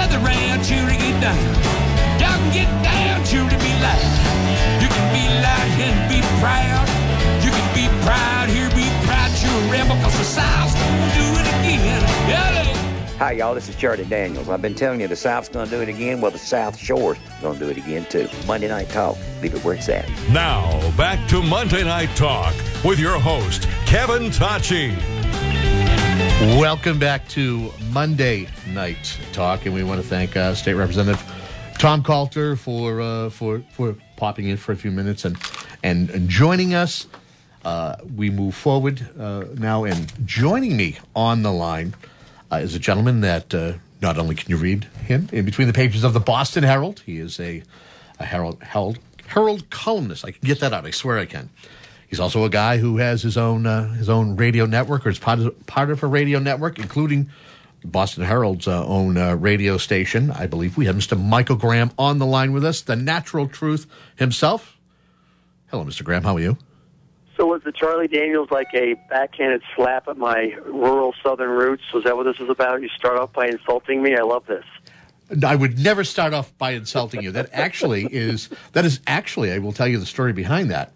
gather round, children, get down. Y'all can get down, children, be loud. You can be loud and be proud. You can be proud here, be proud, you're a rebel, cause the South's gonna do it again. Hello. Hi, y'all. This is Charlie Daniels. I've been telling you the South's going to do it again. Well, the South Shore's going to do it again, too. Monday Night Talk. Leave it where it's at. Now, back to Monday Night Talk with your host, Kevin Tachi. Welcome back to Monday Night Talk, and we want to thank State Representative Tom Coulter for popping in for a few minutes and joining us. We move forward now, and joining me on the line is a gentleman that not only can you read him in between the pages of the Boston Herald, he is a Herald columnist. I can get that out. I swear I can. He's also a guy who has his own radio network, or is part of a radio network, including Boston Herald's own radio station. I believe we have Mr. Michael Graham on the line with us, the Natural Truth himself. Hello, Mr. Graham. How are you? So was the Charlie Daniels like a backhanded slap at my rural southern roots? Was that what this is about? You start off by insulting me? I love this. I would never start off by insulting you. That is actually, I will tell you the story behind that.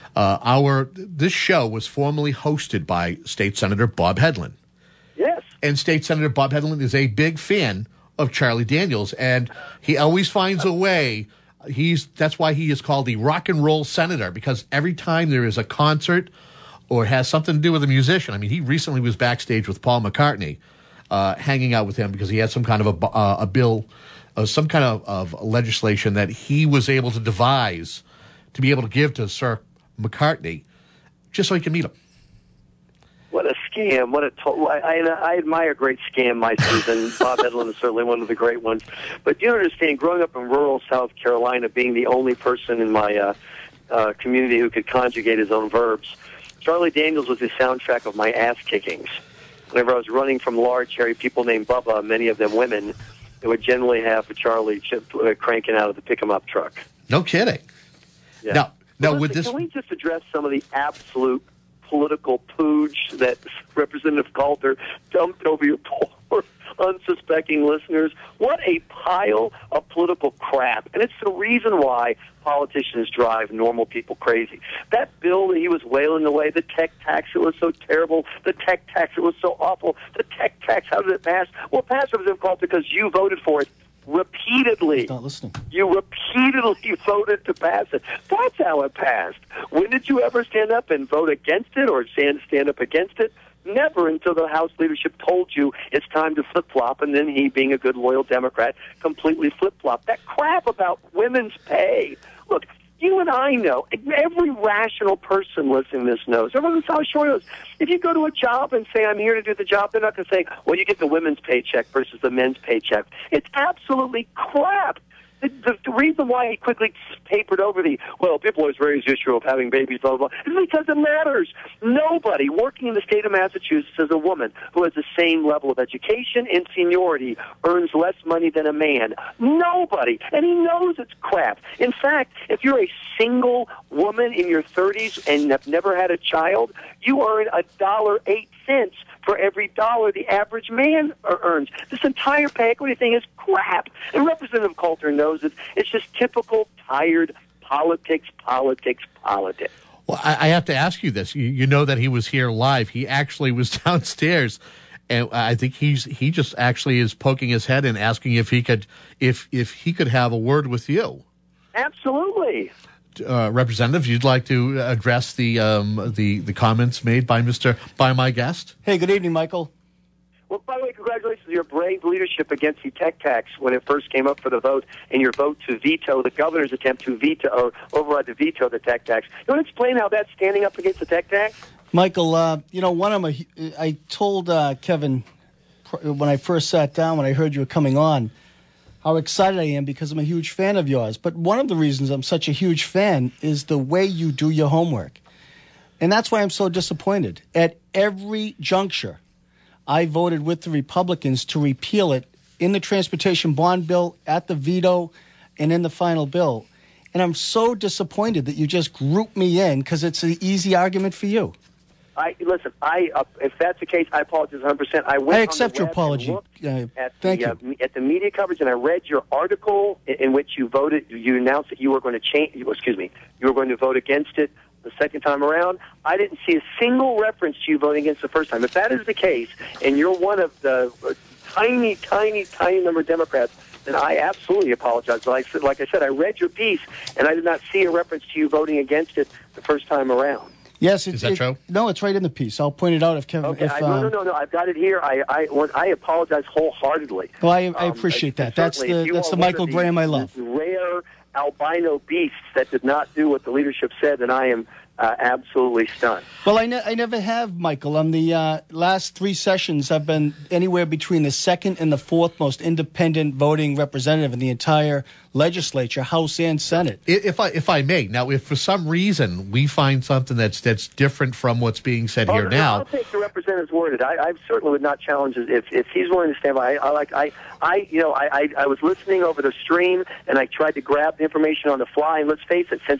This show was formerly hosted by State Senator Bob Hedlund. Yes. And State Senator Bob Hedlund is a big fan of Charlie Daniels, and he always finds a way. That's why he is called the rock and roll senator, because every time there is a concert or has something to do with a musician. I mean, he recently was backstage with Paul McCartney, hanging out with him because he had some kind of a bill, some kind of legislation that he was able to devise to be able to give to Sir McCartney, just so he can meet him. What a scam. I admire great scam masters, and Bob Hedlund is certainly one of the great ones. But you understand, growing up in rural South Carolina, being the only person in my community who could conjugate his own verbs, Charlie Daniels was the soundtrack of my ass-kickings. Whenever I was running from large, hairy people named Bubba, many of them women, they would generally have a Charlie cranking out of the pick-em-up truck. No kidding. Yeah. Now, can we just address some of the absolute political pooge that Representative Coulter dumped over your poor, unsuspecting listeners? What a pile of political crap. And it's the reason why politicians drive normal people crazy. That bill that he was wailing away, the tech tax, it was so terrible. The tech tax, it was so awful. The tech tax, how did it pass? Well, it passed, Representative Coulter, because you voted for it. Repeatedly. He's not listening. You repeatedly voted to pass it. That's how it passed. When did you ever stand up and vote against it or stand up against it? Never, until the House leadership told you it's time to flip-flop, and then he, being a good, loyal Democrat, completely flip-flopped. That crap about women's pay. Look, you and I know, every rational person listening to this knows, everyone in the South Shore knows, if you go to a job and say, I'm here to do the job, they're not going to say, well, you get the women's paycheck versus the men's paycheck. It's absolutely crap. The reason why he quickly papered over people always raise the issue of having babies, blah, blah, blah, is because it matters. Nobody working in the state of Massachusetts as a woman who has the same level of education and seniority earns less money than a man. Nobody. And he knows it's crap. In fact, if you're a single woman in your 30s and have never had a child, you earn $1.08 for every dollar the average man earns. This entire pay equity thing is crap. And Representative Coulter knows it. It's just typical tired politics. Well, I have to ask you this. You know that he was here live. He actually was downstairs, and I think he just actually is poking his head and asking if he could have a word with you. Absolutely. Representative, you'd like to address the comments made by my guest? Hey, good evening, Michael. Well, by the way, congratulations on your brave leadership against the tech tax when it first came up for the vote, and your vote to veto the governor's attempt to veto or override the veto of the tech tax. You want to explain how that's standing up against the tech tax? Michael, I told Kevin when I first sat down, when I heard you were coming on, how excited I am because I'm a huge fan of yours. But one of the reasons I'm such a huge fan is the way you do your homework. And that's why I'm so disappointed. At every juncture, I voted with the Republicans to repeal it in the transportation bond bill, at the veto, and in the final bill. And I'm so disappointed that you just grouped me in because it's an easy argument for you. Listen. If that's the case, I apologize 100%. I accept your apology. Thank you. At the media coverage, and I read your article in which you voted. You announced that you were going to change. Excuse me. You were going to vote against it the second time around. I didn't see a single reference to you voting against the first time. If that is the case, and you're one of the tiny number of Democrats, then I absolutely apologize. Like I said, I read your piece, and I did not see a reference to you voting against it the first time around. Yes, is that true? No, it's right in the piece. I'll point it out if Kevin. Okay, no. I've got it here. I apologize wholeheartedly. Well, I appreciate that. That's the Michael Graham I love. Rare albino beasts that did not do what the leadership said, and I am absolutely stunned. Well, I never have, Michael. On the last 3 sessions, I've been anywhere between the second and the fourth most independent voting representative in the entire legislature, House and Senate. If I may, now, if for some reason we find something that's different from what's being said here now, I'll take the representative's word. I certainly would not challenge it if he's willing to stand by. I was listening over the stream, and I tried to grab the information on the fly. And let's face it, since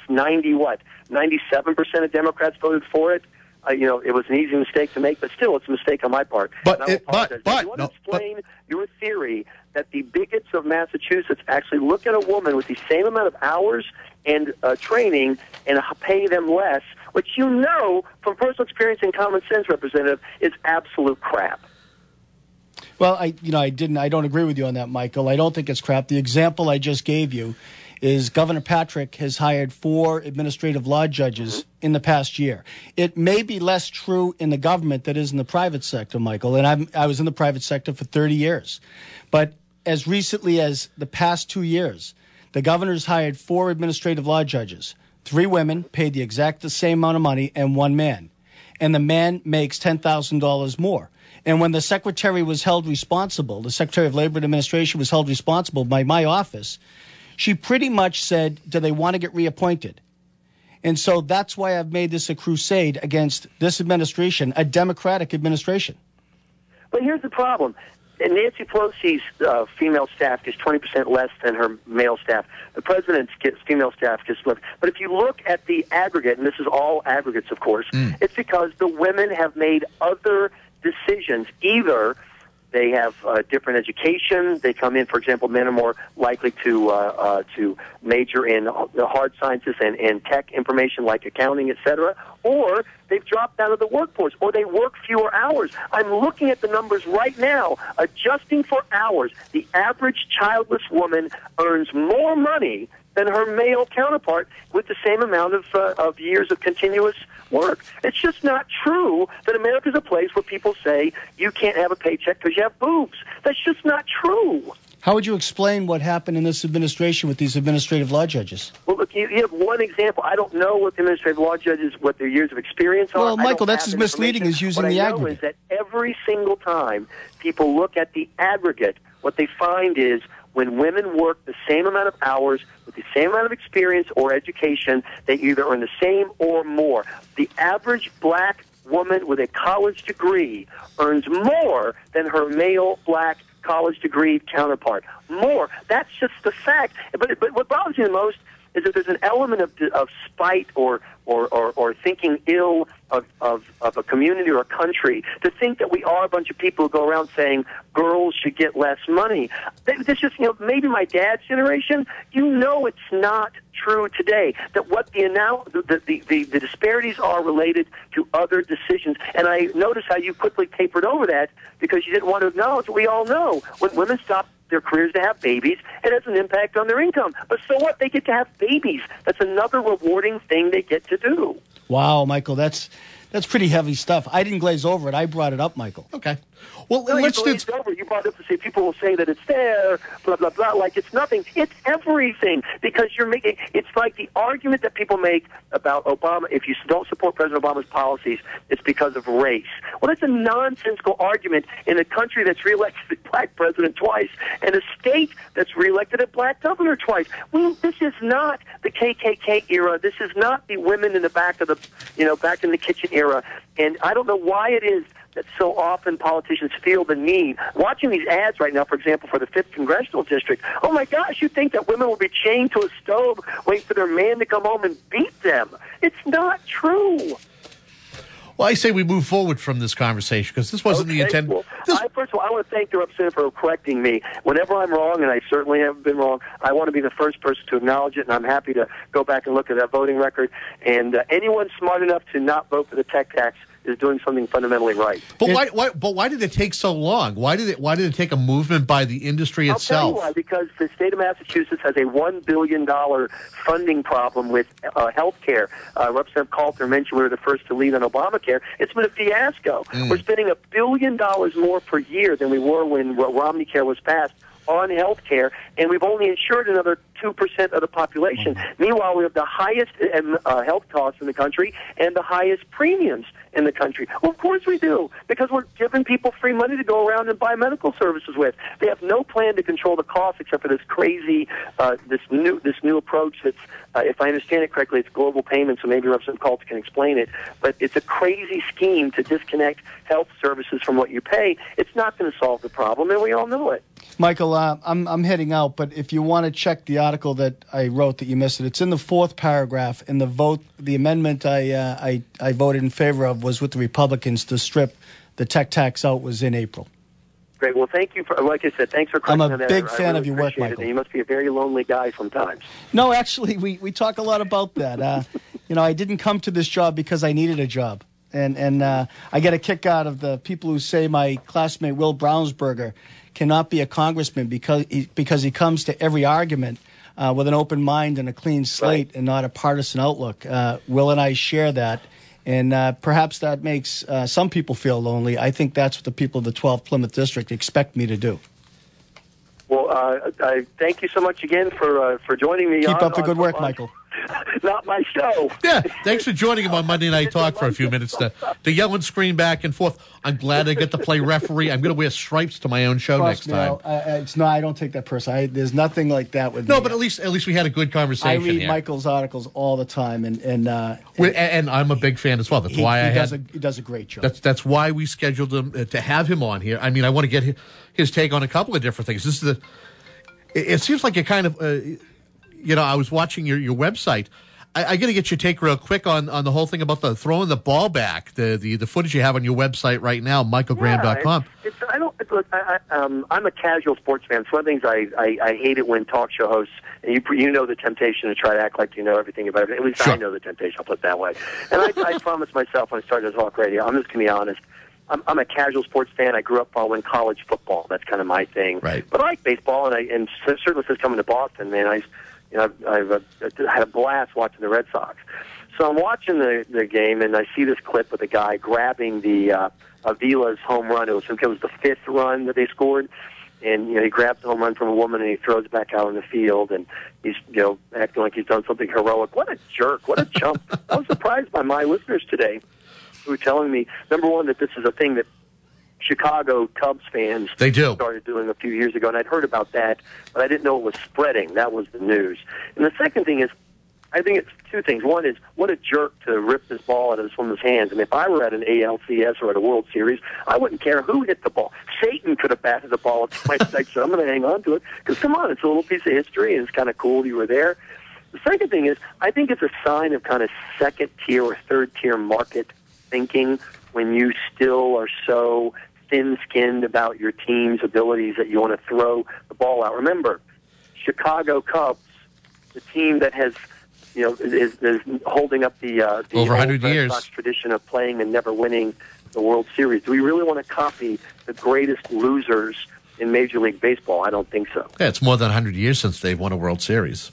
97% of Democrats voted for it. It was an easy mistake to make, but still, it's a mistake on my part. But you want to explain your theory that the bigots of Massachusetts actually look at a woman with the same amount of hours and training and pay them less, which from personal experience and common sense, Representative, is absolute crap. Well, I don't agree with you on that, Michael. I don't think it's crap. The example I just gave you is Governor Patrick has hired 4 administrative law judges in the past year. It may be less true in the government than it is in the private sector, Michael, and I was in the private sector for 30 years. But as recently as the past 2 years, the governor's hired 4 administrative law judges, 3 women paid the same amount of money, and 1 man. And the man makes $10,000 more. And when the secretary was held responsible, the Secretary of Labor and Administration was held responsible by my office, she pretty much said, do they want to get reappointed? And so that's why I've made this a crusade against this administration, a Democratic administration. But here's the problem. Nancy Pelosi's female staff gets 20% less than her male staff. The president's female staff gets less. But if you look at the aggregate, and this is all aggregates, of course, it's because the women have made other decisions. Either they have different education. They come in, for example, men are more likely to major in the hard sciences and tech information like accounting, etc. Or they've dropped out of the workforce, or they work fewer hours. I'm looking at the numbers right now. Adjusting for hours, the average childless woman earns more money than her male counterpart with the same amount of years of continuous work. It's just not true that America's a place where people say you can't have a paycheck because you have boobs. That's just not true. How would you explain what happened in this administration with these administrative law judges? Well, look, you have one example. I don't know what the administrative law judges, what their years of experience are. Well, Michael, that's as misleading as using the aggregate. What I know is that every single time people look at the aggregate, what they find is when women work the same amount of hours with the same amount of experience or education, they either earn the same or more. The average black woman with a college degree earns more than her male black college degree counterpart. More. That's just the fact. But what bothers me the most is that there's an element of spite or thinking ill of a community or a country to think that we are a bunch of people who go around saying girls should get less money. This just, maybe my dad's generation, it's not true today. That what the disparities are related to other decisions. And I notice how you quickly papered over that because you didn't want to acknowledge what we all know. When women stop their careers to have babies, it has an impact on their income. But so what? They get to have babies. That's another rewarding thing they get to do. Wow, Michael, that's pretty heavy stuff. I didn't glaze over it. I brought it up, Michael. Okay. Well, no, let's do. You brought it up to say people will say that it's there, blah blah blah, like it's nothing. It's everything because you're making. It's like the argument that people make about Obama. If you don't support President Obama's policies, it's because of race. Well, that's a nonsensical argument in a country that's reelected a black president twice and a state that's reelected a black governor twice. This is not the KKK era. This is not the women in the back of the, back in the kitchen era. And I don't know why it is that so often politicians feel the need. Watching these ads right now, for example, for the 5th Congressional District, oh my gosh, you think that women will be chained to a stove waiting for their man to come home and beat them. It's not true. Well, I say we move forward from this conversation because this wasn't the intent. Well, first of all, I want to thank the representative for correcting me. Whenever I'm wrong, and I certainly have been wrong, I want to be the first person to acknowledge it, and I'm happy to go back and look at that voting record. And anyone smart enough to not vote for the tech tax is doing something fundamentally right. But why did it take so long? Why did it take a movement by the industry itself? I'll tell you why. Because the state of Massachusetts has a $1 billion funding problem with health care. Representative Coulter mentioned we were the first to lead on Obamacare. It's been a fiasco. We're spending $1 billion more per year than we were when Romney Care was passed on health care, and we've only insured another 2% of the population. Meanwhile, we have the highest health costs in the country and the highest premiums in the country. Well, of course we do, because we're giving people free money to go around and buy medical services with. They have no plan to control the costs except for this crazy, this new approach that's, if I understand it correctly, it's global payments, so maybe Representative Coulter can explain it, but it's a crazy scheme to disconnect health services from what you pay. It's not going to solve the problem, and we all know it. Michael, I'm heading out, but if you want to check the article that I wrote that you missed it, it's in the fourth paragraph. And the amendment I voted in favor of was with the Republicans to strip the tech tax out was in April. Great. Well, thank you for, like I said, thanks for correcting I'm a that. big fan really of your work, Michael. You must be a very lonely guy sometimes. No, actually, we talk a lot about that. I didn't come to this job because I needed a job. And I get a kick out of the people who say my classmate Will Brownsberger cannot be a congressman because he comes to every argument with an open mind and a clean slate and not a partisan outlook. Will and I share that, and perhaps that makes some people feel lonely. I think that's what the people of the 12th Plymouth District expect me to do. Well, I thank you so much again for joining me. Keep up the good work, Michael. Not my show. Yeah, thanks for joining him on Monday Night Talk for a few minutes to yell and scream back and forth. I'm glad I get to play referee. I'm going to wear stripes to my own show next time. I don't take that personally. There's nothing like that with me. No, but at least we had a good conversation. I read here. Michael's articles all the time, and I'm a big fan as well. That's why he does a great job. That's why we scheduled him to have him on here. I mean, I want to get his take on a couple of different things. It seems like you're kind of. I was watching your website. I got to get your take real quick on the whole thing about the throwing the ball back, the footage you have on your website right now, michaelgraham.com. I'm a casual sports fan. It's one of the things I hate it when talk show hosts, and you know the temptation to try to act like you know everything about it. At least sure. I know the temptation, I'll put it that way. And I promised myself when I started to talk radio, I'm just going to be honest, I'm a casual sports fan. I grew up following college football. That's kind of my thing. Right. But I like baseball, and certainly since coming to Boston, man, I've had a blast watching the Red Sox. So I'm watching the game, and I see this clip of the guy grabbing the Avila's home run. It was the fifth run that they scored, and he grabs the home run from a woman and he throws it back out in the field, and he's acting like he's done something heroic. What a jerk! What a chump! I was surprised by my listeners today who were telling me, number one, that this is a thing that Chicago Cubs fans started doing a few years ago, and I'd heard about that, but I didn't know it was spreading. That was the news. And the second thing is, I think it's two things. One is, what a jerk to rip this ball out of this woman's hands. And if I were at an ALCS or at a World Series, I wouldn't care who hit the ball. Satan could have batted the ball at my side, so I'm going to hang on to it. Because, come on, it's a little piece of history, and it's kind of cool you were there. The second thing is, I think it's a sign of kind of second-tier or third-tier market thinking when you still are so thin-skinned about your team's abilities that you want to throw the ball out. Remember, Chicago Cubs, the team that has, is holding up the over 100 years tradition of playing and never winning the World Series. Do we really want to copy the greatest losers in Major League Baseball? I don't think so. Yeah, it's more than 100 years since they've won a World Series.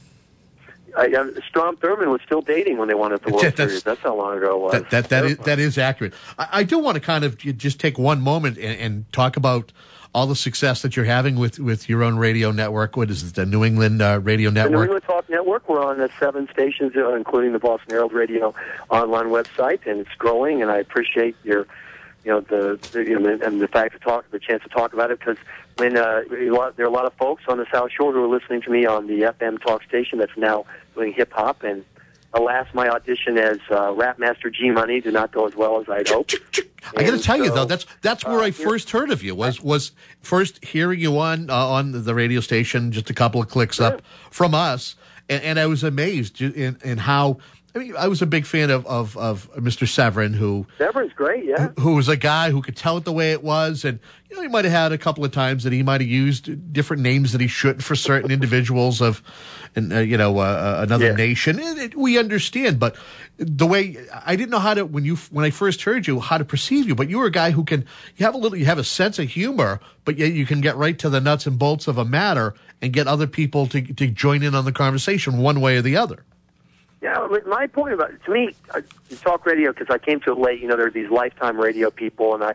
Strom Thurmond was still dating when they won at the World Series. That's how long ago it was. That is accurate. I do want to kind of just take one moment and talk about all the success that you're having with your own radio network. What is it, the New England Radio Network? The New England Talk Network. We're on 7 stations, including the Boston Herald Radio online website, and it's growing. And I appreciate your, and the fact the chance to talk about it, because when there are a lot of folks on the South Shore who are listening to me on the FM talk station that's now doing hip hop, and alas, my audition as Rap Master G Money did not go as well as I'd hoped. I got to tell you though, that's where I first heard of you. Was first hearing you on the radio station, just a couple of clicks up from us, and I was amazed in how I mean, I was a big fan of Mr. Severin, Severin's great, yeah. who was a guy who could tell it the way it was, and he might have had a couple of times that he might have used different names that he shouldn't for certain individuals of, another nation. We understand, but the way I didn't know how to when I first heard you how to perceive you, but you were a guy who you have a sense of humor, but yet you can get right to the nuts and bolts of a matter and get other people to join in on the conversation one way or the other. Yeah, my point about it, to me, talk radio, because I came to it late. There are these lifetime radio people, and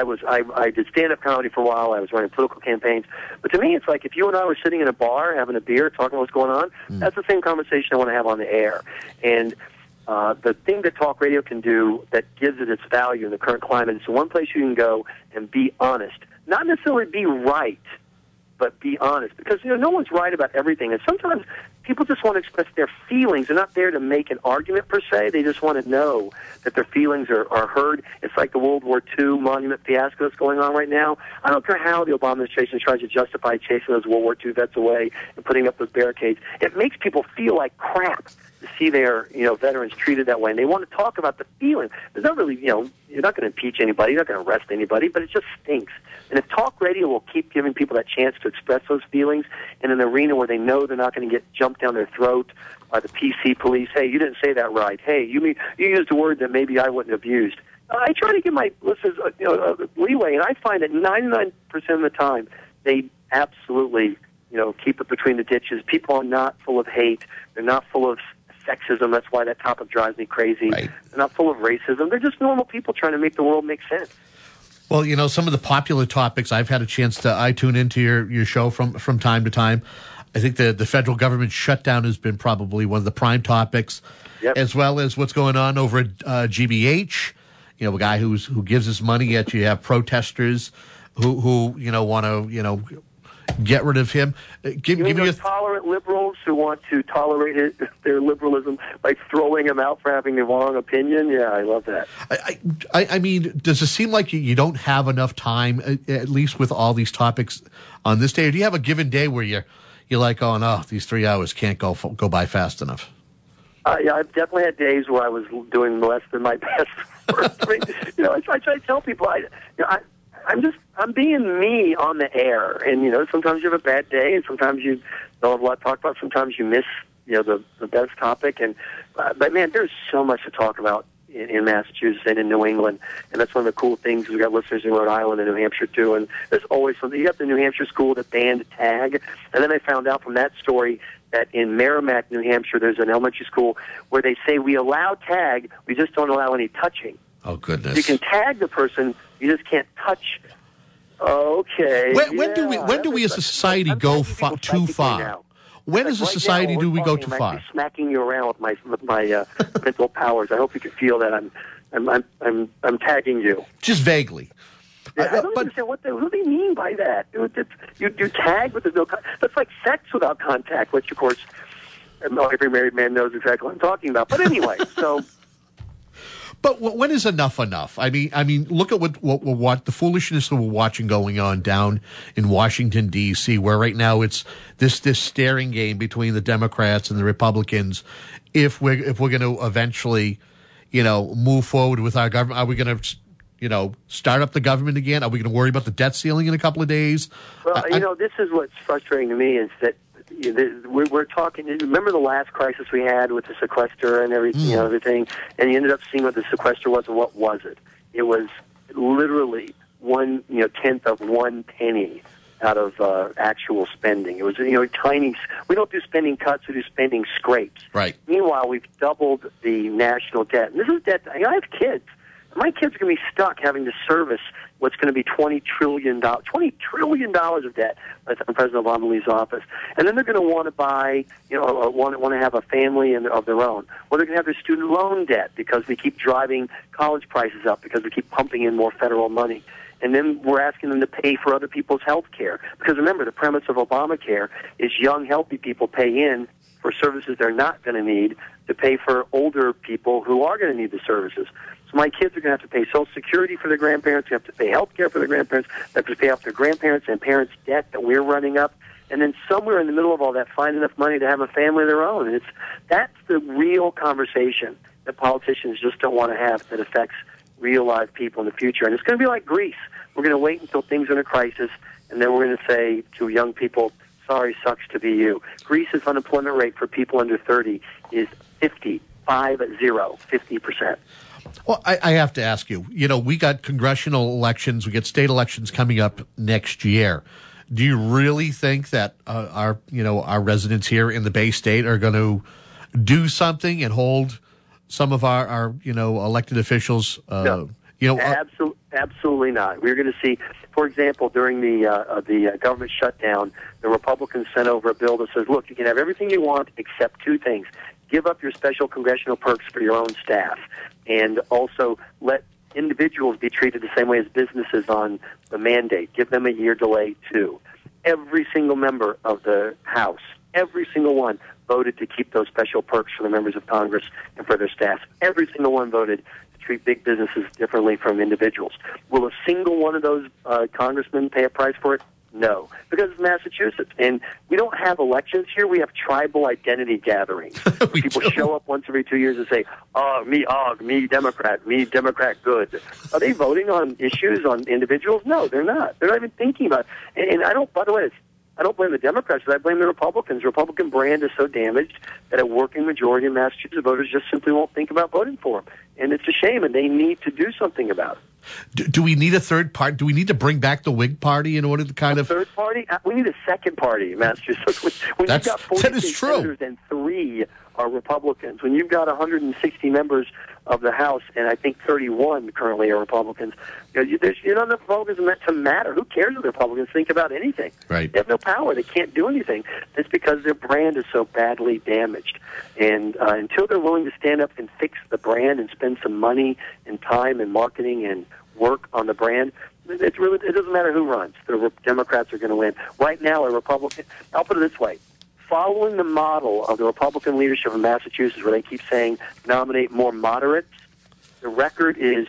I did stand-up comedy for a while. I was running political campaigns, but to me, it's like if you and I were sitting in a bar having a beer, talking about what's going on. That's the same conversation I want to have on the air. And the thing that talk radio can do that gives it its value in the current climate is one place you can go and be honest, not necessarily be right, but be honest, because no one's right about everything, and sometimes people just want to express their feelings. They're not there to make an argument per se. They just want to know that their feelings are heard. It's like the World War II monument fiasco that's going on right now. I don't care how the Obama administration tries to justify chasing those World War II vets away and putting up those barricades. It makes people feel like crap to see their veterans treated that way, and they want to talk about the feeling. There's not really you're not going to impeach anybody, you're not going to arrest anybody, but it just stinks. And if talk radio will keep giving people that chance to express those feelings in an arena where they know they're not going to get jumped down their throat by the PC police, hey, you didn't say that right. Hey, you used a word that maybe I wouldn't have used. I try to give my listeners leeway, and I find that 99% of the time they absolutely keep it between the ditches. People are not full of hate. They're not full of sexism. That's why that topic drives me crazy. Right. They're not full of racism. They're just normal people trying to make the world make sense. Well, some of the popular topics I've had a chance to I tune into your show from time to time. I think the federal government shutdown has been probably one of the prime topics, as well as what's going on over at GBH. A guy who gives his money, yet you have protesters who want to get rid of him. Give me tolerant liberals who want to tolerate their liberalism by throwing him out for having the wrong opinion. Yeah, I love that. I mean, does it seem like you don't have enough time, at least with all these topics on this day? Or do you have a given day where you're like, oh no, these 3 hours can't go by fast enough? Yeah, I've definitely had days where I was doing less than my best work. I try to tell people I'm being me on the air, and sometimes you have a bad day, and sometimes you don't have a lot to talk about. Sometimes you miss the best topic, but man, there's so much to talk about in Massachusetts and in New England, and that's one of the cool things. We've got listeners in Rhode Island and New Hampshire too, and there's always something. You got the New Hampshire school that banned tag, and then I found out from that story that in Merrimack, New Hampshire, there's an elementary school where they say we allow tag, we just don't allow any touching. Oh goodness! You can tag the person, you just can't touch. Okay. When do we as a society go too far? When as a society do we go too far? I'm smacking you around with my mental powers. I hope you can feel that I'm tagging you. Just vaguely. Yeah, I don't understand what do they mean by that. You tag, but there's no. That's like sex without contact, which of course every married man knows exactly what I'm talking about. But anyway, so. But when is enough enough? I mean, look at what the foolishness that we're watching going on down in Washington D.C., where right now it's this staring game between the Democrats and the Republicans. If we're going to eventually, move forward with our government, are we going to, start up the government again? Are we going to worry about the debt ceiling in a couple of days? Well, this is what's frustrating to me is that. We're talking. Remember the last crisis we had with the sequester and everything, everything, and you ended up seeing what the sequester was and what was it? It was literally 1/10 of 1 penny out of actual spending. It was tiny. We don't do spending cuts; we do spending scrapes. Right. Meanwhile, we've doubled the national debt. And this is debt. I have kids. My kids are going to be stuck having to service what's going to be $20 trillion of debt by the time President Obama leaves office. And then they're going to want to buy, want to have a family of their own. Or they're going to have their student loan debt because we keep driving college prices up because we keep pumping in more federal money. And then we're asking them to pay for other people's health care. Because remember, the premise of Obamacare is young, healthy people pay in for services they're not going to need to pay for older people who are going to need the services. So my kids are going to have to pay Social Security for their grandparents. They have to pay health care for their grandparents. They have to pay off their grandparents' and parents' debt that we're running up. and then somewhere in the middle of all that, find enough money to have a family of their own. And that's the real conversation that politicians just don't want to have that affects real live people in the future. And it's going to be like Greece. We're going to wait until things are in a crisis, and then we're going to say to young people, sorry, sucks to be you. Greece's unemployment rate for people under 30 is 50%. Well, I have to ask you, we got congressional elections, we get state elections coming up next year. Do you really think that our residents here in the Bay State are going to do something and hold some of our elected officials? No, absolutely not. We're going to see, for example, during the government shutdown, the Republicans sent over a bill that says, look, you can have everything you want except two things. Give up your special congressional perks for your own staff, and also let individuals be treated the same way as businesses on the mandate. Give them a year delay, too. Every single member of the House, every single one, voted to keep those special perks for the members of Congress and for their staff. Every single one voted to treat big businesses differently from individuals. Will a single one of those congressmen pay a price for it? No, because it's Massachusetts, and we don't have elections here. We have tribal identity gatherings. People show up once every 2 years and say, me Democrat good. Are they voting on issues, on individuals? No, they're not. They're not even thinking about it. And I don't, by the way, I don't blame the Democrats, but I blame the Republicans. The Republican brand is so damaged that a working majority of Massachusetts voters just simply won't think about voting for them. And it's a shame, and they need to do something about it. Do we need a third party? Do we need to bring back the Whig Party in order to kind of... third party? We need a second party in Massachusetts. When you've got 46 senators and 3 are Republicans, when you've got 160 members of the House, and I think 31 currently are Republicans, there's not enough Republicans meant to matter. Who cares what the Republicans think about anything? Right. They have no power. They can't do anything. It's because their brand is so badly damaged. And until they're willing to stand up and fix the brand and spend some money and time and marketing and work on the brand, it doesn't matter who runs. The Democrats are going to win. Right now, I'll put it this way. Following the model of the Republican leadership in Massachusetts, where they keep saying nominate more moderates, the record is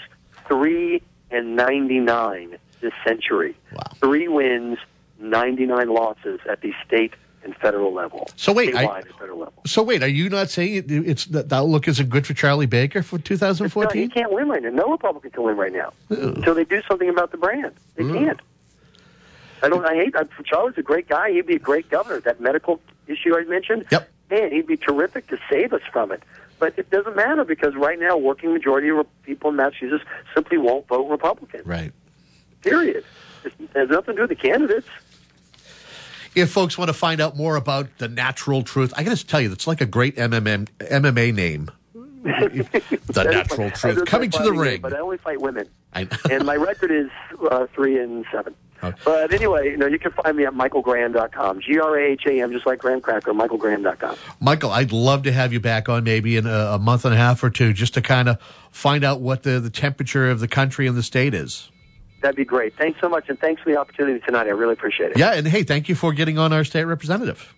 3-99 this century. Wow. 3 wins, 99 losses at the state and federal level. So wait, federal level. Are you not saying it's that outlook isn't good for Charlie Baker for 2014? He can't win right now. No Republican can win right now until they do something about the brand. They can't. Charlie's a great guy. He'd be a great governor. That medical issue I mentioned, yep. Man, he'd be terrific to save us from it. But it doesn't matter because right now, working majority of people in Massachusetts simply won't vote Republican. Right. Period. It has nothing to do with the candidates. If folks want to find out more about The Natural Truth, I got to tell you, that's like a great MMA name. The Natural Truth. Coming to the ring. But I only fight women. And my record is 3-7. Okay. But anyway, you can find me at michaelgraham.com. Graham, just like Graham Cracker, michaelgraham.com. Michael, I'd love to have you back on maybe in a month and a half or two just to kind of find out what the temperature of the country and the state is. That'd be great. Thanks so much, and thanks for the opportunity tonight. I really appreciate it. Yeah, and hey, thank you for getting on our state representative.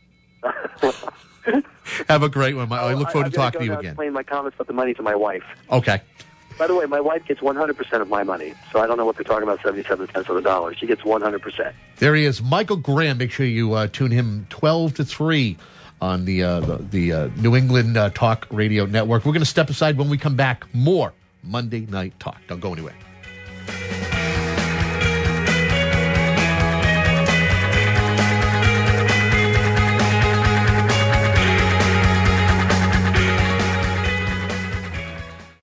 Have a great one. I look forward to talking to you again. Explain my comments about the money to my wife. Okay. By the way, my wife gets 100% of my money, so I don't know what they're talking about 77 cents on the dollar. She gets 100%. There he is, Michael Graham. Make sure you tune him 12 to 3 on the New England Talk Radio Network. We're going to step aside when we come back. More Monday Night Talk. Don't go anywhere.